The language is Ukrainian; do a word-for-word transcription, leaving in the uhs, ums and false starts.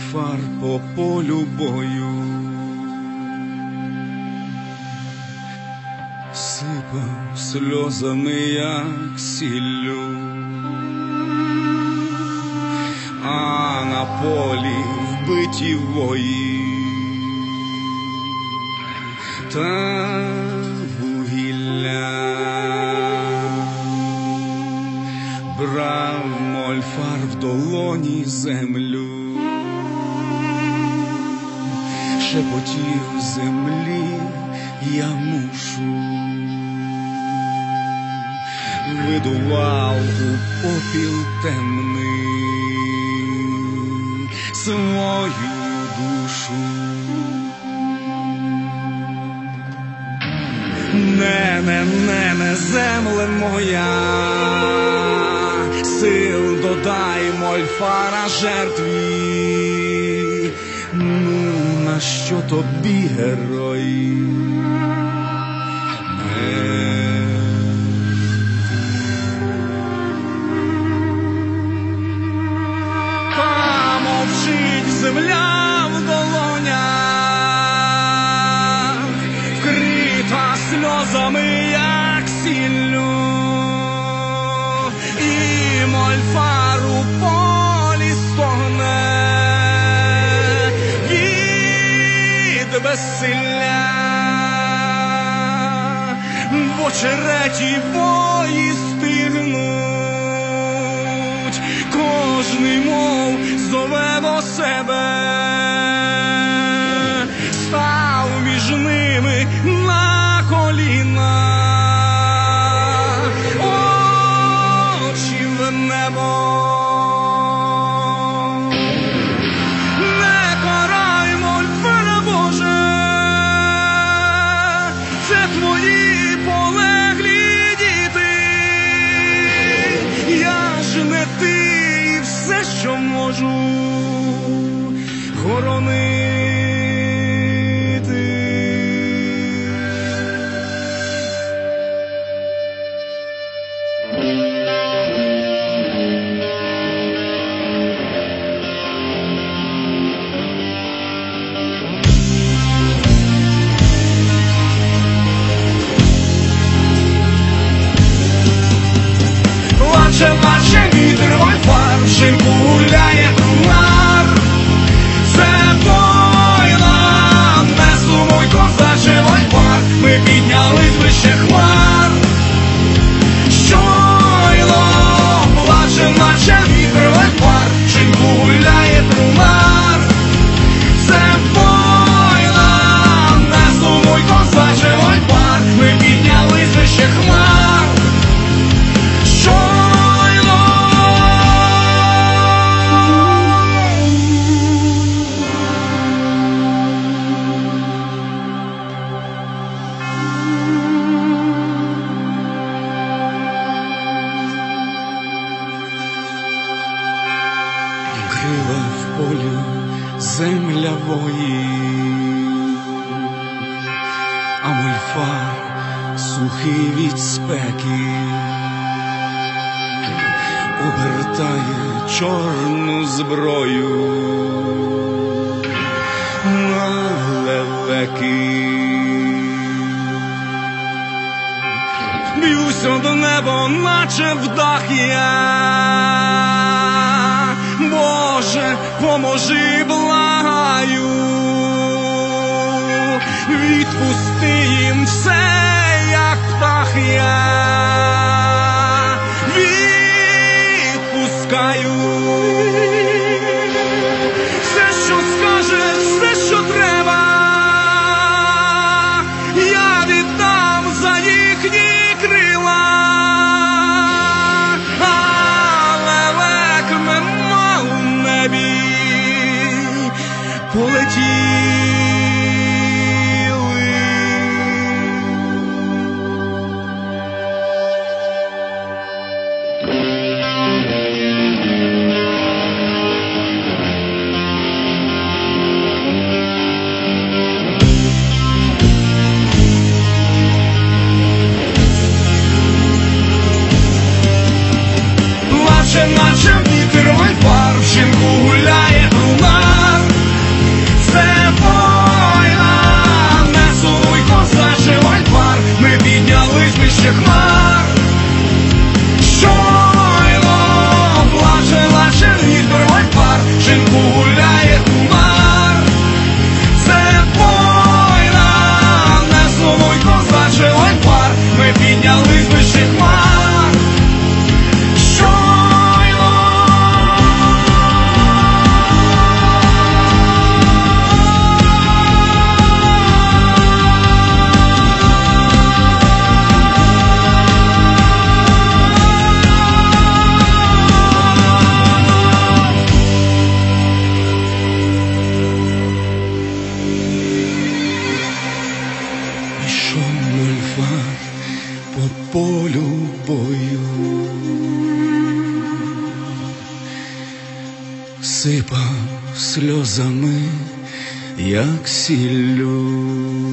мольфар по полю бою сипав сльозами, як сіллю, а на полі вбиті вої та вугілля. Брав мольфар в долоні землю, шепотів землі: я мушу. Видував у попіл темний свою душу. Нене, нене, земле моя, сил додай мольфара жертві. Ну, на що тобі, герой? Помовчить земля в долонях, вкрита сльозами, як сіллю, і мольфар у полі стогне від безсилля. В очереті бої стигнуть, кожний мов зове до себе, став між ними на коліна, очі в небо. Не карай, мольфара, Боже, це твої полеглі діти, я ж не ти, і все, що можу, хоронити. Плаче, плаче вітер, мольфар, в шинку гуляє трунар. Це война, не сумуй, козаче, мольфар, ми піднялись вище хмар. Щойно плаче, наче вітер, мольфар, в шинку гуляє трунар. Це война, не сумуй, козаче, мольфар, ми піднялись вище хмар. Крила в полі земля вої, а мольфар сухий від спеки обертає чорну зброю на лелеки. Б'юся до неба, наче в дах я. Боже, поможи, благаю, відпусти їм все, як птах я. Відпускаю все, що скажеш, все, що треба, я віддам за їхні крила. Полетіли. Плаче, наче вітер, мольфар, в шинку гуляє трунар. безшумно льфав по полю бою, сипав сльозами, як сіллю.